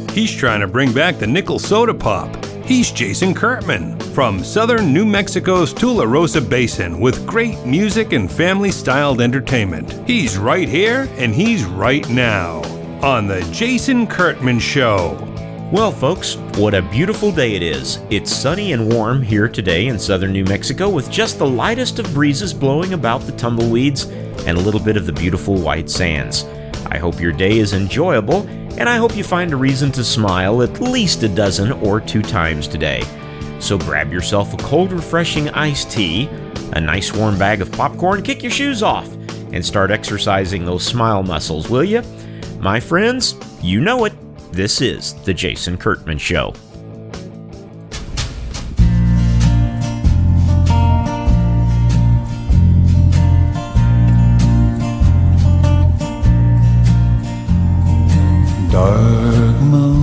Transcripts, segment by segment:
He's trying to bring back the nickel soda pop. He's Jason Kurtman from southern New Mexico's Tularosa Basin with great music and family-styled entertainment. He's right here and he's right now on The Jason Kurtman Show. Well, folks, what a beautiful day it is. It's sunny and warm here today in southern New Mexico with just the lightest of breezes blowing about the tumbleweeds and a little bit of the beautiful white sands. I hope your day is enjoyable, and I hope you find a reason to smile at least a dozen or 2 times today. So grab yourself a cold, refreshing iced tea, a nice warm bag of popcorn, kick your shoes off, and start exercising those smile muscles, will you? My friends, you know it. This is The Jason Kurtman Show. Dark moon,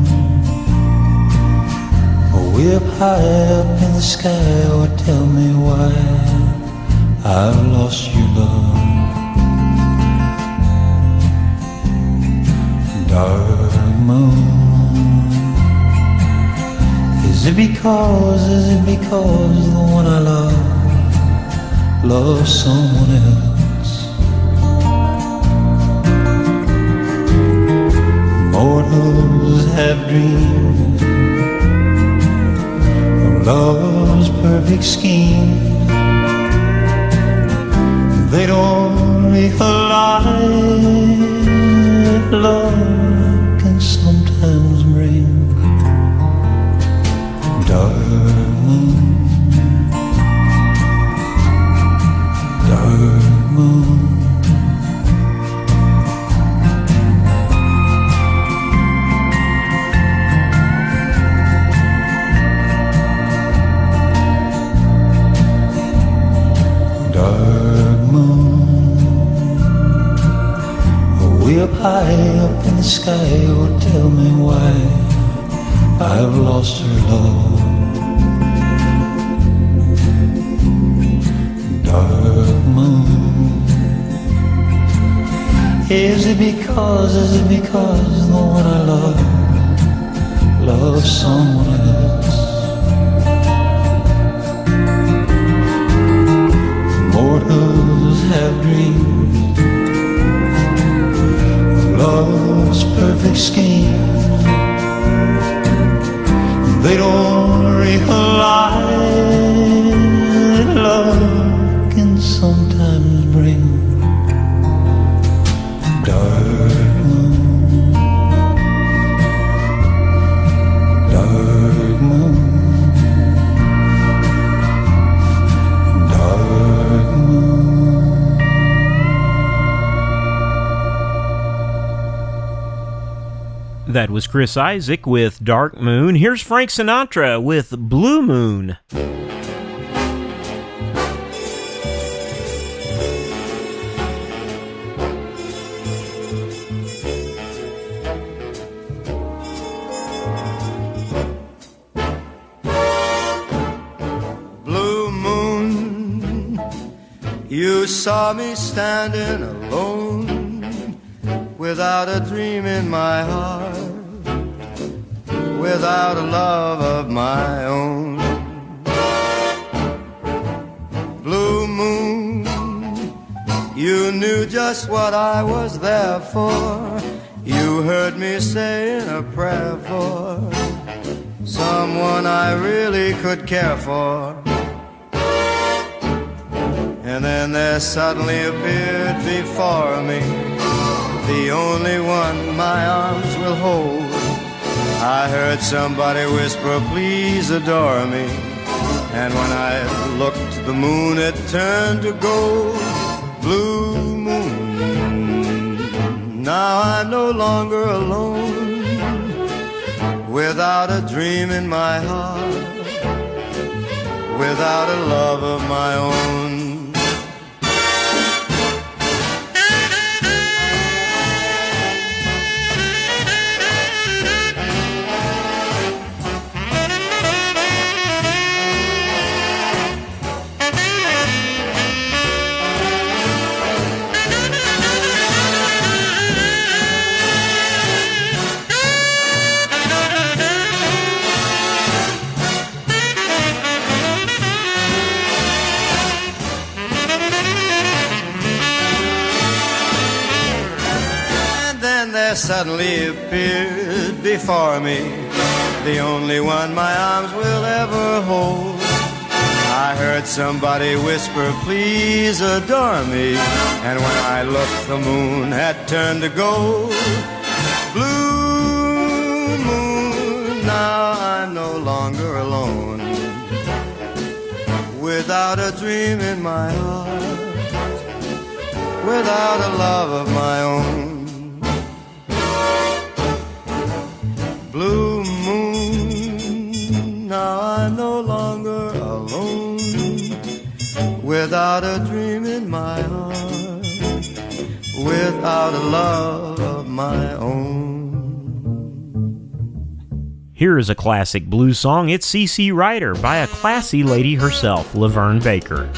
way up high up in the sky, oh, tell me why I've lost your love. Dark moon, is it because the one I love loves someone else? Mortals have dreamed of love's perfect scheme. They don't realize love can sometimes bring dark moon, dark moon. Dark moon, way up high up in the sky, oh, tell me why I've lost her love. Dark moon, is it because the one I love loves someone else? Mortals have dreamed of love's perfect scheme. They don't realize love can sometimes bring dark moon, dark moon. That was Chris Isaak with Dark Moon. Here's Frank Sinatra with Blue Moon. Blue moon, you saw me standing alone, without a dream in my heart, without a love of my own. Blue moon, you knew just what I was there for. You heard me saying a prayer for someone I really could care for. And then there suddenly appeared before me the only one my arms will hold. I heard somebody whisper, please adore me. And when I looked, the moon had turned to gold. Blue moon, now I'm no longer alone, without a dream in my heart, without a love of my own. And there suddenly appeared before me the only one my arms will ever hold. I heard somebody whisper, please adore me. And when I looked, the moon had turned to gold. Blue moon, now I'm no longer alone, without a dream in my heart, without a love of my own. Blue moon, now I'm no longer alone, without a dream in my heart, without a love of my own. Here is a classic blues song. It's C.C. Rider by a classy lady herself, Laverne Baker.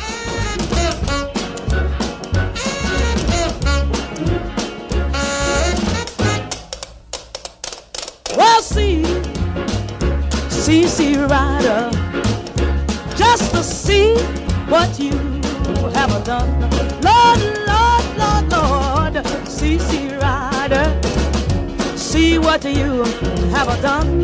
Well, see, C.C. Rider, just to see what you have done. Lord, Lord, Lord, Lord, C.C. Rider, see what you have done.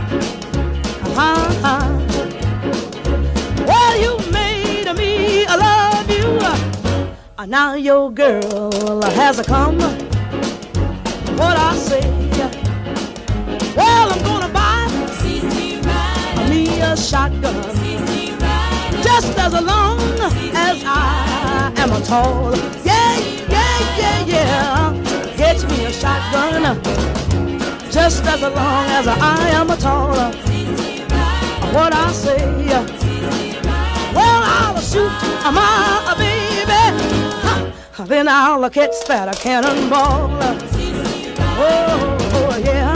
Well, you made me love you. Now your girl has come. What I say? Well, I'm gonna buy C.C. Rider me a shotgun. C.C. Rider, just as long as I am a tall. Yeah, yeah, yeah, yeah. Get me a shotgun. Just as long as I am a tall. What I say? Well, I'll shoot my baby, then I'll catch that cannonball. Oh, yeah.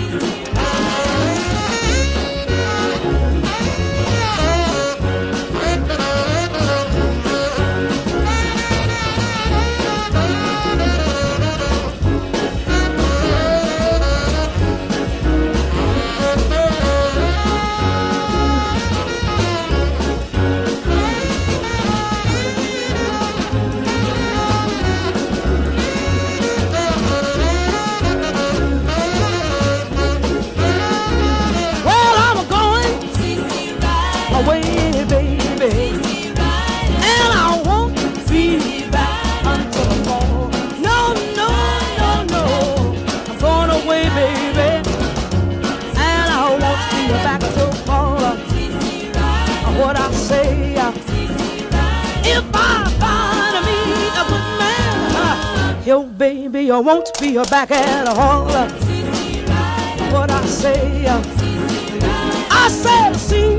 Yo, baby, you won't be back at all. What I say? I said, see,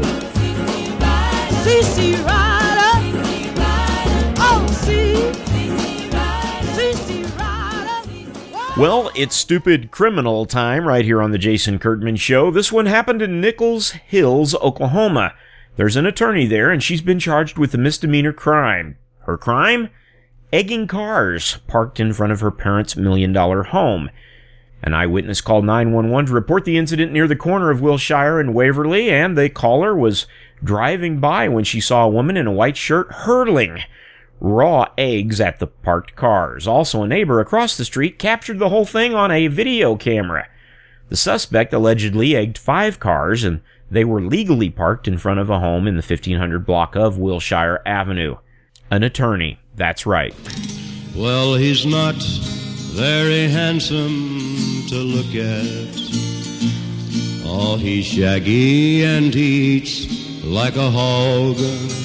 C.C. Rider. Oh, see, C.C. Rider. Well, it's stupid criminal time right here on the Jason Kurtman Show. This one happened in Nichols Hills, Oklahoma. There's an attorney there, and she's been charged with a misdemeanor crime. Her crime? Egging cars parked in front of her parents' $1 million home. An eyewitness called 911 to report the incident near the corner of Wilshire and Waverly, and the caller was driving by when she saw a woman in a white shirt hurling raw eggs at the parked cars. Also, a neighbor across the street captured the whole thing on a video camera. The suspect allegedly egged 5 cars, and they were legally parked in front of a home in the 1500 block of Wilshire Avenue. An attorney. That's right. Well, he's not very handsome to look at. Oh, he's shaggy and he eats like a hog.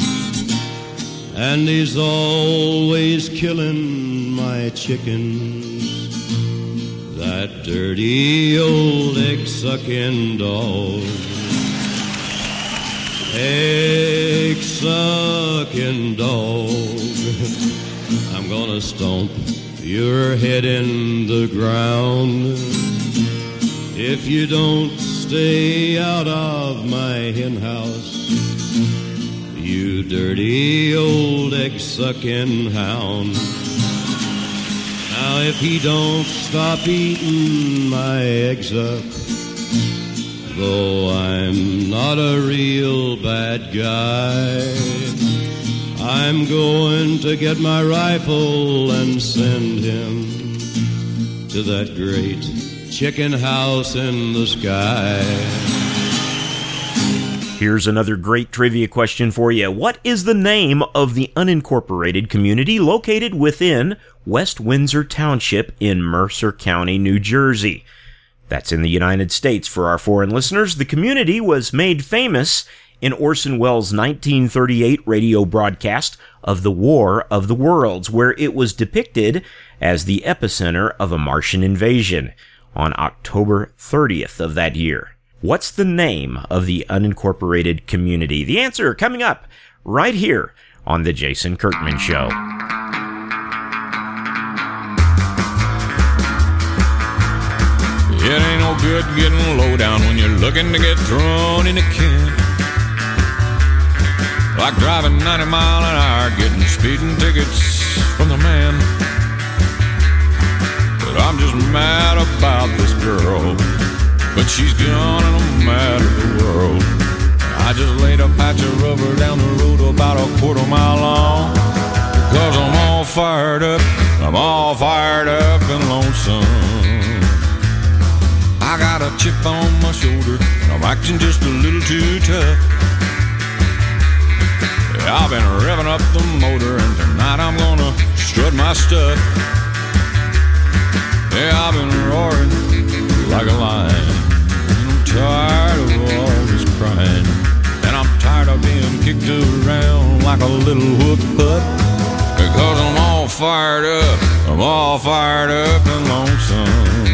And he's always killing my chickens. That dirty old egg-sucking dog. Egg-sucking dog. I'm gonna stomp your head in the ground if you don't stay out of my hen house, you dirty old egg-sucking hound. Now if he don't stop eating my eggs up, though I'm not a real bad guy, I'm going to get my rifle and send him to to that great chicken house in the sky. Here's another great trivia question for you. What is the name of the unincorporated community located within West Windsor Township in Mercer County, New Jersey? That's in the United States. For our foreign listeners, the community was made famous in Orson Welles' 1938 radio broadcast of the War of the Worlds, where it was depicted as the epicenter of a Martian invasion on October 30th of that year. What's the name of the unincorporated community? The answer coming up right here on The Jason Kirkman Show. It ain't no good getting low down when you're looking to get thrown in a can. Like driving 90 miles an hour, getting speeding tickets from the man. But I'm just mad about this girl, but she's gone and I'm mad at the world. I just laid a patch of rubber down the road about a quarter mile long, because I'm all fired up and lonesome. I got a chip on my shoulder, I'm acting just a little too tough. Yeah, I've been revving up the motor, and tonight I'm gonna strut my stuff. Yeah, I've been roaring like a lion, and I'm tired of all this crying, and I'm tired of being kicked around like a little whoop pup, because I'm all fired up and lonesome.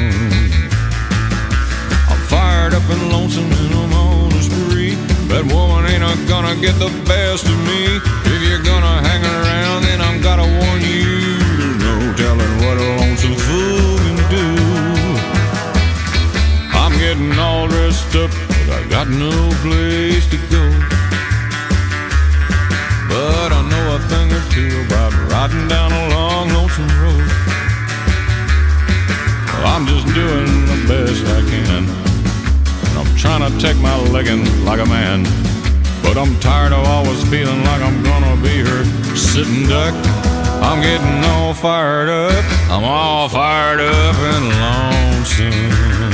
Fired up and lonesome and I'm on a spree. That woman ain't gonna get the best of me. If you're gonna hang around, then I'm gotta warn you. There's no telling what a lonesome fool can do. I'm getting all dressed up, but I got no place to go. But I know a thing or two about riding down a long lonesome road. Well, I'm just doing the best I can. I'm trying to take my legging like a man, but I'm tired of always feeling like I'm gonna be her sitting duck. I'm getting all fired up, I'm all fired up and lonesome.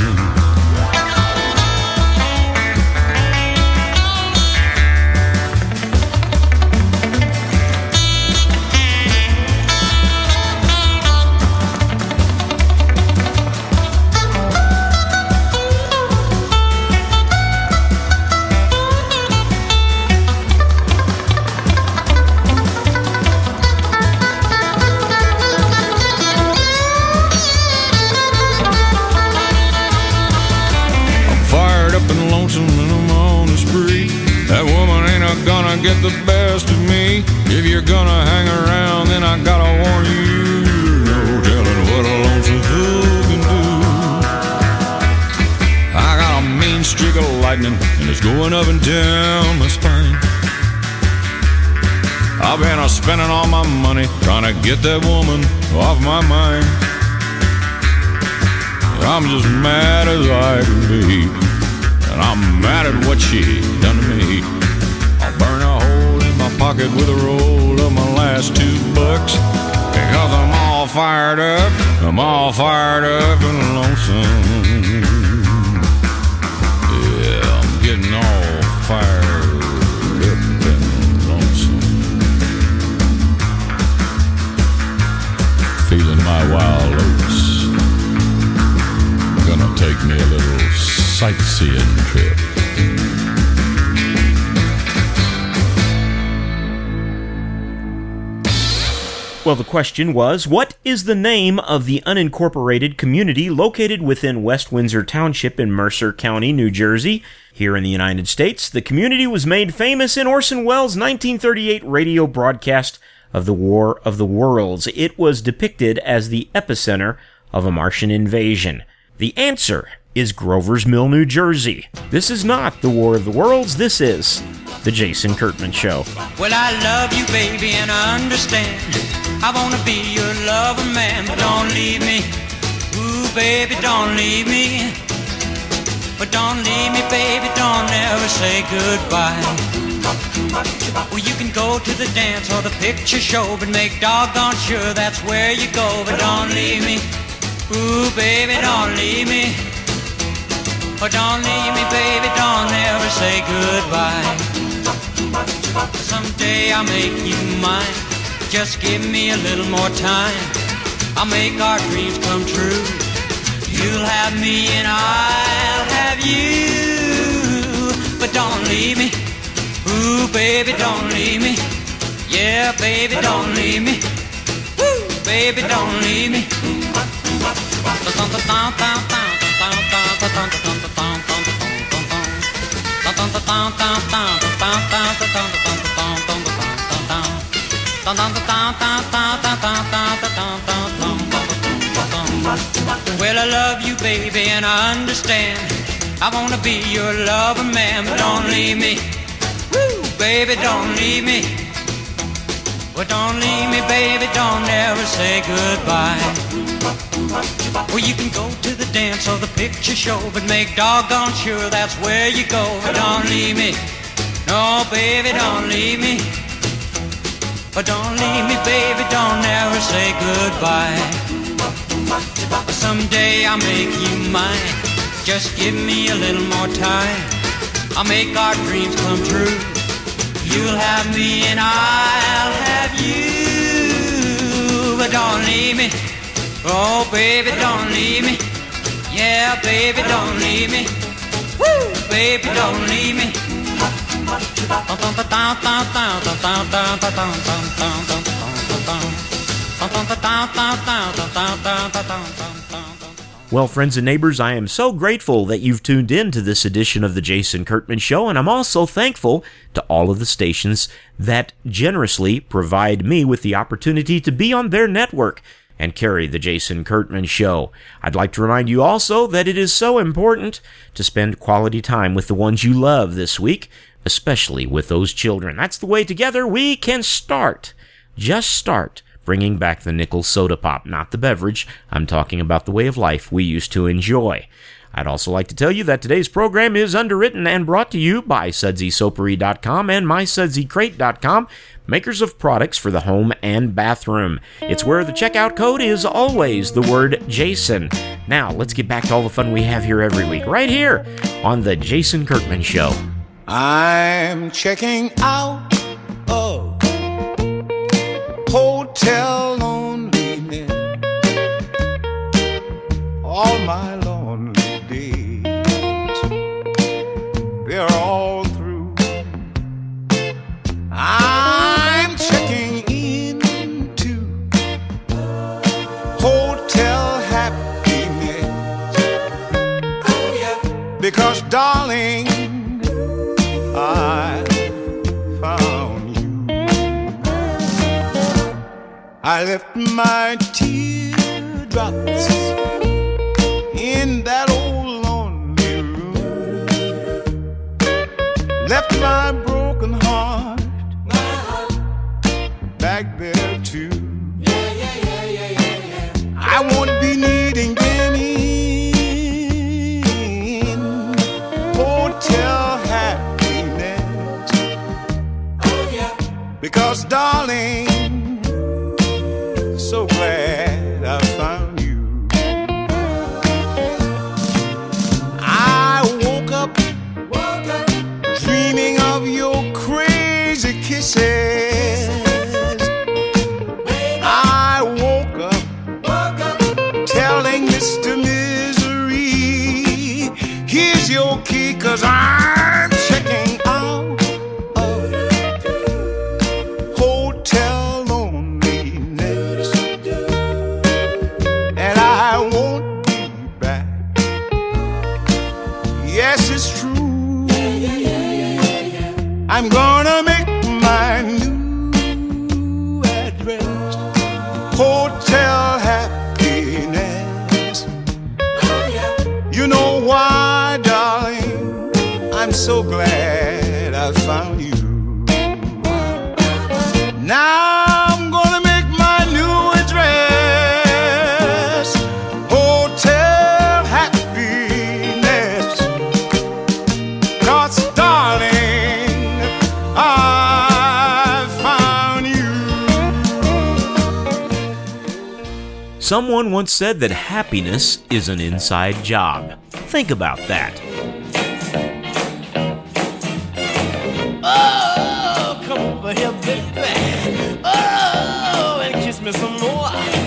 Get the best of me. If you're gonna hang around, then I gotta warn you. No telling what a lonesome fool can do. I got a mean streak of lightning, and it's going up and down my spine. I've been spending all my money trying to get that woman off my mind. I'm just mad as I can be, and I'm mad at what she done to me. Burn a hole in my pocket with a roll of my last $2, because I'm all fired up and lonesome. Yeah, I'm getting all fired up and lonesome. Feeling my wild oats. Gonna take me a little sightseeing trip. Well, the question was, what is the name of the unincorporated community located within West Windsor Township in Mercer County, New Jersey? Here in the United States, the community was made famous in Orson Welles' 1938 radio broadcast of the War of the Worlds. It was depicted as the epicenter of a Martian invasion. The answer is Grover's Mill, New Jersey. This is not the War of the Worlds. This is The Jason Kirkman Show. Well, I love you, baby, and I understand. I want to be your lover, man, but don't leave me. Ooh, baby, don't leave me. But don't leave me, baby, don't ever say goodbye. Well, you can go to the dance or the picture show, but make doggone sure that's where you go. But don't leave me. Ooh, baby, don't leave me. Oh, don't leave me, baby, don't ever say goodbye. Someday I'll make you mine. Just give me a little more time. I'll make our dreams come true. You'll have me and I'll have you. But don't leave me. Ooh, baby, don't leave me. Yeah, baby, don't leave me. Woo, baby, don't leave me. Well, I love you, baby, and I understand. I wanna be your lover, man, but don't leave me. Woo, baby, don't leave me. Well, don't leave me, baby, don't ever say goodbye. Well, you can go to the dance or the picture show, but make doggone sure that's where you go. But don't leave me. No, baby, don't leave me. But don't leave me, baby, don't ever say goodbye. Someday I'll make you mine. Just give me a little more time. I'll make our dreams come true. You'll have me and I'll have you. But don't leave me. Oh, baby, don't leave me. Yeah, baby, don't leave me. Woo, baby, don't leave me. Well, friends and neighbors, I am so grateful that you've tuned in to this edition of the Jason Kurtman Show, and I'm also thankful to all of the stations that generously provide me with the opportunity to be on their network and carry the Jason Kurtman Show. I'd like to remind you also that it is so important to spend quality time with the ones you love this week, especially with those children. That's the way together we can start, just start, bringing back the nickel soda pop, not the beverage. I'm talking about the way of life we used to enjoy. I'd also like to tell you that today's program is underwritten and brought to you by SudsySoapery.com and MySudsyCrate.com, makers of products for the home and bathroom. It's where the checkout code is always the word Jason. Now, let's get back to all the fun we have here every week, right here on the Jason Kurtman Show. I'm checking out of hotel loneliness. All my lonely days, they're all through. I'm checking into hotel happiness. Oh, yeah. Because, darling, I found you. I left my teardrops in that old lonely room. Left my broken heart back there too. I won't be needing any hotel happiness. Because, darling, so glad I found you. I woke up dreaming of your crazy kisses. I woke up telling Mr. Misery, here's your key, 'cause I'm checking out of hotel loneliness. And I won't be back. Yes, it's true. I'm gonna make my new address hotel happiness. You know why, darling? I'm so glad I found you. Now I'm gonna make my new address hotel happiness. 'Cause, darling, I found you. Someone once said that happiness is an inside job. Think about that. Oh, come over here, baby. Oh, and kiss me some more.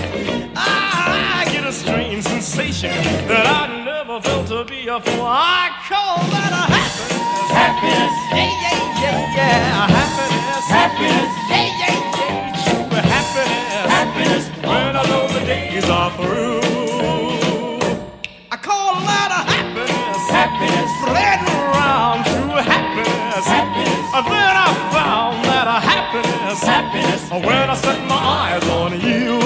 I get a strange sensation that I never felt to be before. I call that a happiness. Happiness. Yeah, yeah, yeah, yeah. Happiness. Happiness. Yeah, yeah, yeah. True happiness. Happiness. When I know the days are through. I call that a happiness. Happiness. Spreading around true happiness. Happiness. Then I found that a happiness. Happiness. When I set my eyes on you.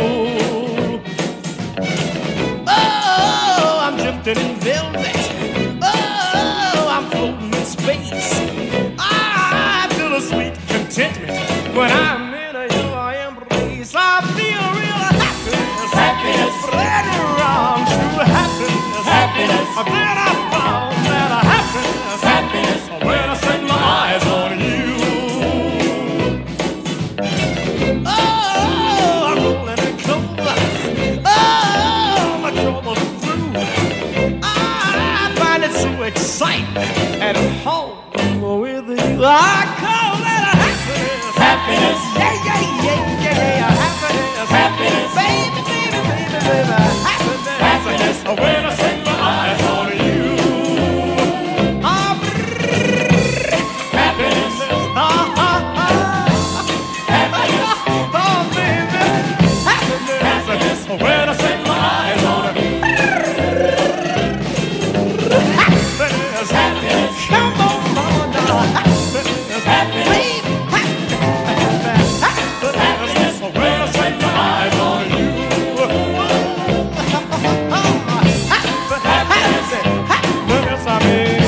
Oh, I'm drifting in velvet. Oh, I'm floating in space. I feel a sweet contentment when I'm in your embrace. I feel real happiness. Happiness. Spreading around true happiness. Happiness. Then I found that a happiness. Happiness. When I set my eyes on you. Oh, I'm rolling in clover. Oh, my troubles are through. I find it so exciting at home with you. I call that a happiness. Happiness. Yeah, yeah, yeah, yeah. Happiness. Happiness. Baby, baby, baby, baby. Happiness. Happiness. When I set my eyes on you. Happiness. Happiness. Oh, baby. Happiness. Happiness. When I set my eyes on you. Happiness. Happiness. Come on, mama, now. Happiness. Happiness. Happiness. When I set my eyes on you. Happiness. Happiness. I mean.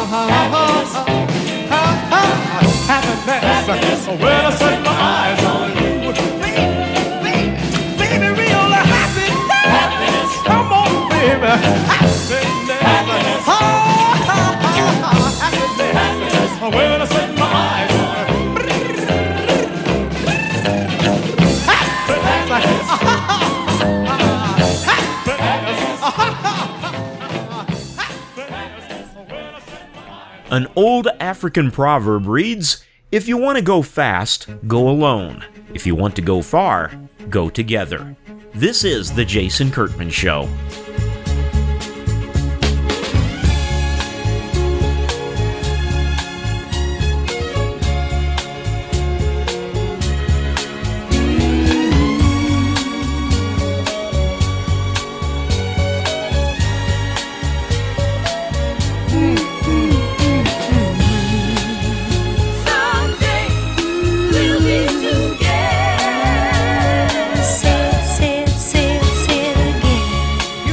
Happiness. When I set my eyes on you. Baby, real happiness. Happiness. Come on, baby. Happiness. Happiness. Happiness. When I set my eyes on you. An old African proverb reads, "If you want to go fast, go alone. If you want to go far, go together." This is The Jason Kurtman Show. Say it again.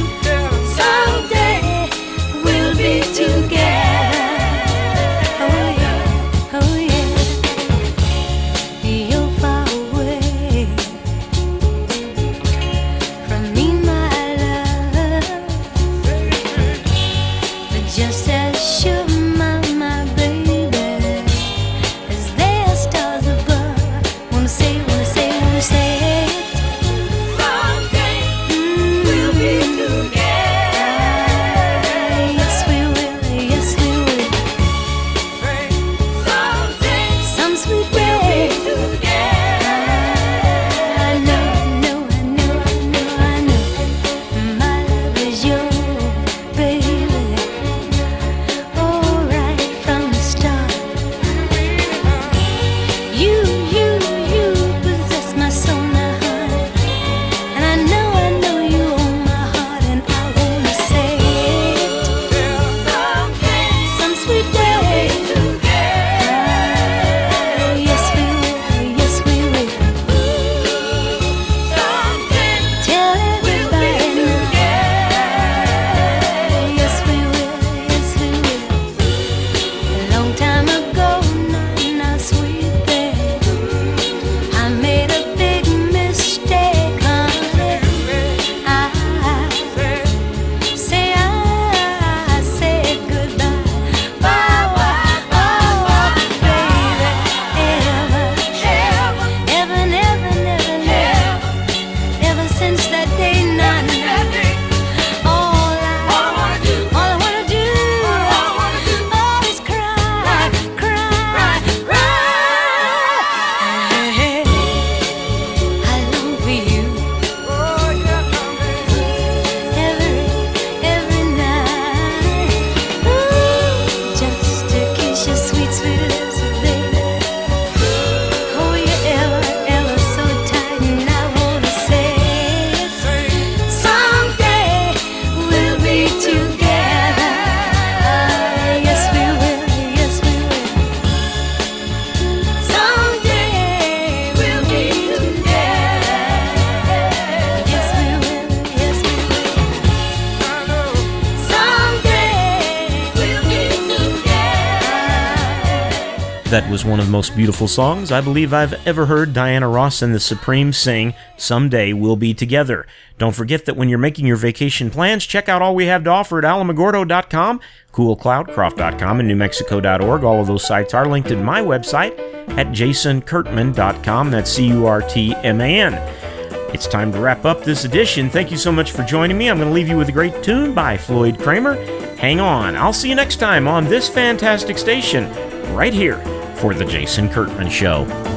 That was one of the most beautiful songs I believe I've ever heard Diana Ross and the Supremes sing, Someday We'll Be Together. Don't forget that when you're making your vacation plans, check out all we have to offer at alamogordo.com, coolcloudcroft.com, and newmexico.org. All of those sites are linked in my website at jasoncurtman.com. That's C-U-R-T-M-A-N. It's time to wrap up this edition. Thank you so much for joining me. I'm going to leave you with a great tune by Floyd Kramer. Hang on. I'll see you next time on this fantastic station right here for The Jason Kurtman Show.